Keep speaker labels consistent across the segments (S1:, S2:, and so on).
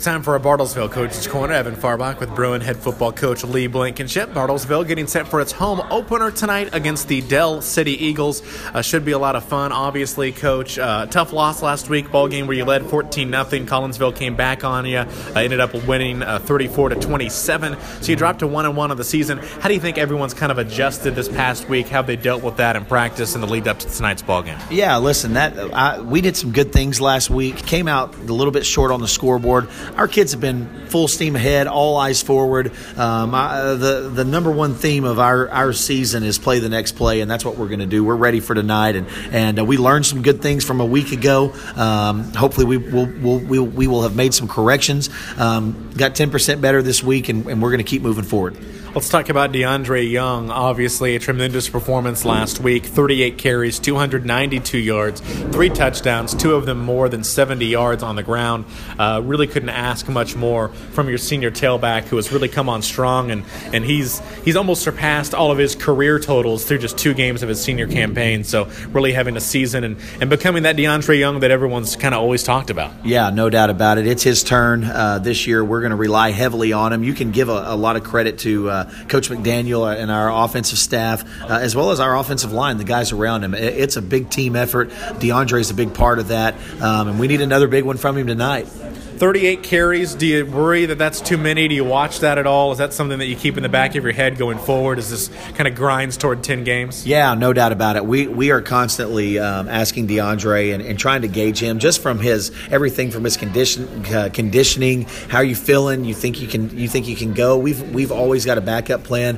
S1: Time for a Bartlesville Coach's Corner. Evan Farbach with Bruin head football coach Lee Blankenship. Bartlesville getting set for its home opener tonight against the Dell City Eagles. Should be a lot of fun, obviously, Coach. Tough loss last week, ball game where you led 14-0. Collinsville came back on you, ended up winning 34-27. So you dropped to 1-1 on the season. How do you think everyone's kind of adjusted this past week? How have they dealt with that in practice in the lead up to tonight's ball game?
S2: Yeah, listen, we did some good things last week. Came out a little bit short on the scoreboard. Our kids have been full steam ahead, all eyes forward. The number one theme of our season is play the next play, and that's what we're going to do. We're ready for tonight, and we learned some good things from a week ago. Hopefully, we will have made some corrections. Got 10% better this week, and we're going to keep moving forward.
S1: Let's talk about DeAndre Young. Obviously, a tremendous performance last week. 38 carries, 292 yards, 3 touchdowns, 2 of them more than 70 yards on the ground. Really couldn't ask much more from your senior tailback, who has really come on strong, and he's almost surpassed all of his career totals through just 2 games of his senior campaign. So really having a season and becoming that DeAndre Young that everyone's kind of always talked about.
S2: Yeah, no doubt about it. It's his turn this year. We're going to rely heavily on him. You can give a lot of credit to Coach McDaniel and our offensive staff, as well as our offensive line, the guys around him. It's a big team effort. DeAndre's a big part of that, and we need another big one from him tonight.
S1: 38 carries. Do you worry that that's too many? Do you watch that at all? Is that something that you keep in the back of your head going forward as this kind of grinds toward 10 games?
S2: Yeah, no doubt about it. We are constantly asking DeAndre and trying to gauge him just from his everything from his conditioning. How are you feeling? You think you can go? We've always got a backup plan.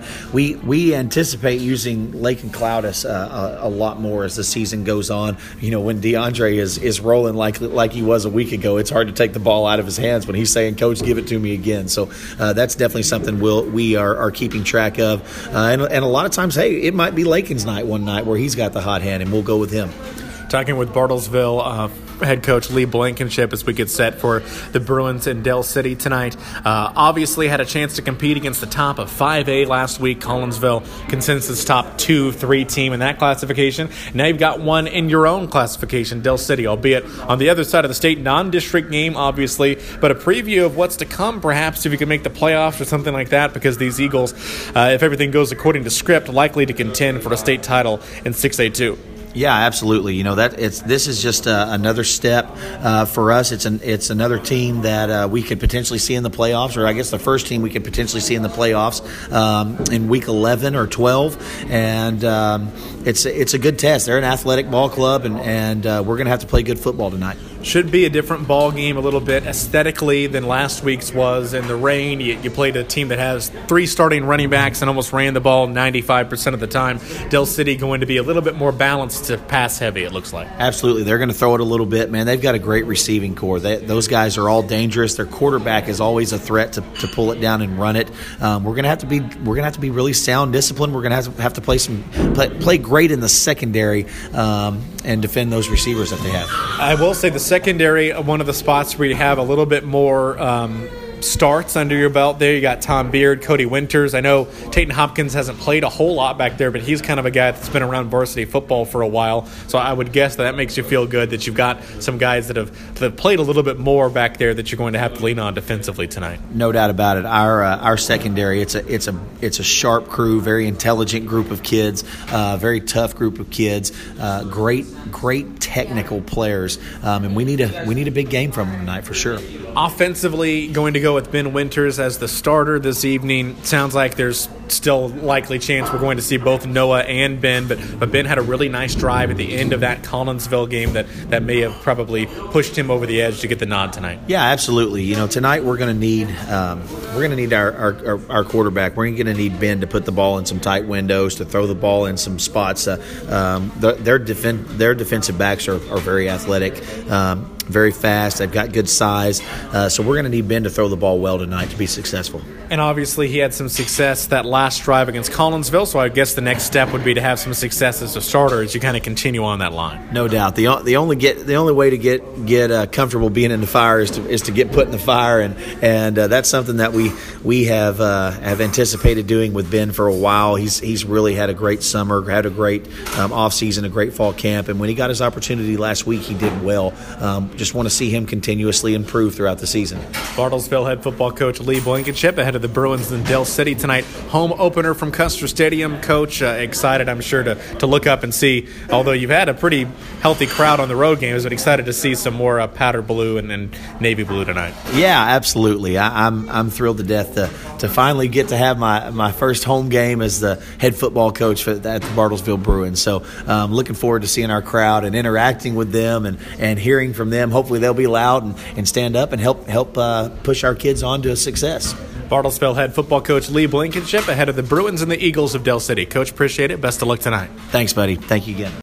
S2: We anticipate using Laken Cloudis a lot more as the season goes on. You know, when DeAndre is rolling like he was a week ago, it's hard to take the ball out of his hands when he's saying, "Coach, give it to me again." So that's definitely something we are keeping track of. And a lot of times, hey, it might be Laken's night one night where he's got the hot hand, and we'll go with him.
S1: Talking with Bartlesville head coach Lee Blankenship as we get set for the Bruins in Dell City tonight. Obviously had a chance to compete against the top of 5A last week. Collinsville, consensus top 2-3 team in that classification. Now you've got one in your own classification, Dell City, albeit on the other side of the state, non-district game, obviously, but a preview of what's to come, perhaps, if you can make the playoffs or something like that, because these Eagles, if everything goes according to script, likely to contend for a state title in 6A2.
S2: Yeah, absolutely. You know, this is just another step for us. It's another team that we could potentially see in the playoffs, or I guess the first team we could potentially see in the playoffs in week 11 or 12. And it's a good test. They're an athletic ball club, and we're going to have to play good football tonight.
S1: Should be a different ball game a little bit aesthetically than last week's was. In the rain, you played a team that has 3 starting running backs and almost ran the ball 95% of the time. Dell City going to be a little bit more balanced to pass heavy, it looks like.
S2: Absolutely. They're going to throw it a little bit, man. They've got a great receiving core. Those guys are all dangerous. Their quarterback is always a threat to pull it down and run it. We're going to have to be really sound, disciplined. We're going to have to play great in the secondary and defend those receivers that they have.
S1: I will say the secondary, one of the spots where you have a little bit more starts under your belt there. You got Tom Beard, Cody Winters. I know Tayton Hopkins hasn't played a whole lot back there, but he's kind of a guy that's been around varsity football for a while. So I would guess that makes you feel good that you've got some guys that have played a little bit more back there that you're going to have to lean on defensively tonight.
S2: No doubt about it. Our secondary, it's a sharp crew, very intelligent group of kids, very tough group of kids, great technical players, and we need a big game from them tonight for sure.
S1: Offensively, going to go with Ben Winters as the starter this evening. Sounds like there's still likely chance we're going to see both Noah and Ben, but Ben had a really nice drive at the end of that Collinsville game that may have probably pushed him over the edge to get the nod tonight.
S2: Yeah, absolutely. You know, tonight we're going to need our quarterback. We're going to need Ben to put the ball in some tight windows, to throw the ball in some spots. Their defensive backs are very athletic. Very fast. They've got good size. So we're going to need Ben to throw the ball well tonight to be successful.
S1: And obviously he had some success that last drive against Collinsville, so I guess the next step would be to have some success as a starter as you kind of continue on that line.
S2: No doubt. The only way to get comfortable being in the fire is to get put in the fire, and that's something that we have anticipated doing with Ben for a while. He's really had a great summer, had a great off season, a great fall camp, and when he got his opportunity last week, he did well. just want to see him continuously improve throughout the season.
S1: Bartlesville head football coach Lee Blankenship ahead of the Bruins in Dell City tonight. Home opener from Custer Stadium. Coach, excited, I'm sure, to look up and see, although you've had a pretty healthy crowd on the road games, but excited to see some more powder blue and navy blue tonight.
S2: Yeah, absolutely. I'm thrilled to death to finally get to have my first home game as the head football coach at the Bartlesville Bruins. So looking forward to seeing our crowd and interacting with them and hearing from them. Hopefully they'll be loud and stand up and help push our kids on to success.
S1: Bartlesville head football coach Lee Blankenship ahead of the Bruins and the Eagles of Dell City. Coach, appreciate it. Best of luck tonight.
S2: Thanks, buddy. Thank you again.